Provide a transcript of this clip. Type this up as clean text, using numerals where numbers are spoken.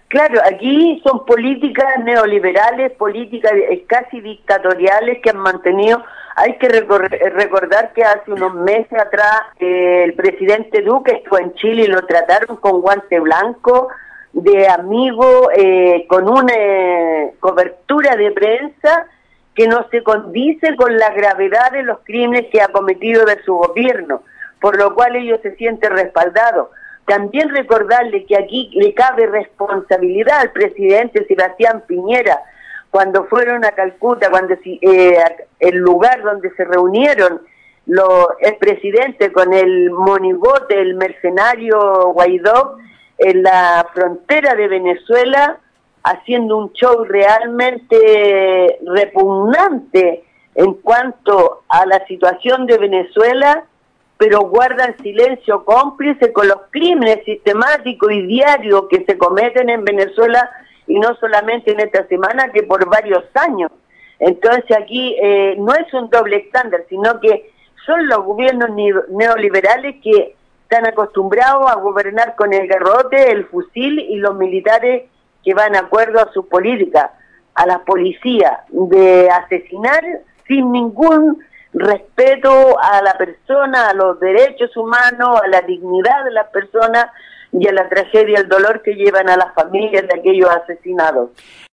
Claro, aquí son políticas neoliberales, políticas casi dictatoriales que han mantenido. Hay que recordar que hace unos meses atrás el presidente Duque estuvo en Chile y lo trataron con guante blanco, de amigo, con una cobertura de prensa que no se condice con la gravedad de los crímenes que ha cometido de su gobierno, por lo cual ellos se sienten respaldados. También recordarle que aquí le cabe responsabilidad al presidente Sebastián Piñera, cuando fueron a Calcuta, cuando el lugar donde se reunieron el presidente con el monigote, el mercenario Guaidó, en la frontera de Venezuela, haciendo un show realmente repugnante en cuanto a la situación de Venezuela, pero guardan silencio cómplice con los crímenes sistemáticos y diarios que se cometen en Venezuela, y no solamente en esta semana, que por varios años. Entonces aquí no es un doble estándar, sino que son los gobiernos neoliberales que están acostumbrados a gobernar con el garrote, el fusil, y los militares que van de acuerdo a su política, a la policía, de asesinar sin ningún respeto a la persona, a los derechos humanos, a la dignidad de las personas y a la tragedia, el dolor que llevan a las familias de aquellos asesinados.